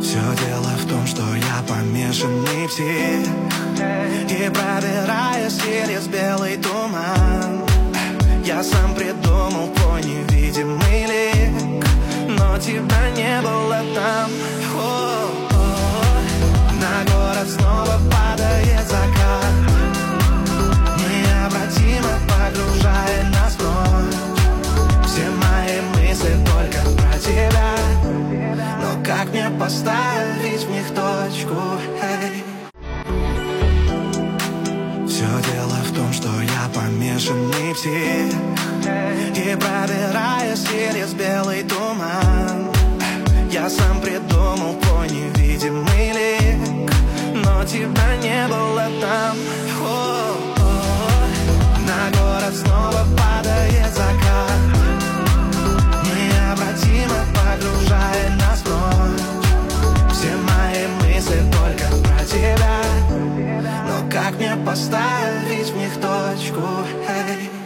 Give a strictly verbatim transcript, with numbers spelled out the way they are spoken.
Все дело в том, что я помешанный псих, и пробираясь через белый туман, я сам придумал твой невидимый лик, но тебя не было там. О-о-о. На город снова падает закат, необратимо погружая нас вновь. Все мои мысли только про тебя, но как мне поставить в них точку? Эй. Все дело в том, что я помешанный псих, и пробираясь через белый туман, я сам придумал твой невидимый лик, но тебя не было там. О-о-о. На город снова падает закат, необратимо погружая нас вновь. Все мои мысли только про тебя, но как мне поставить в них точку? Эй.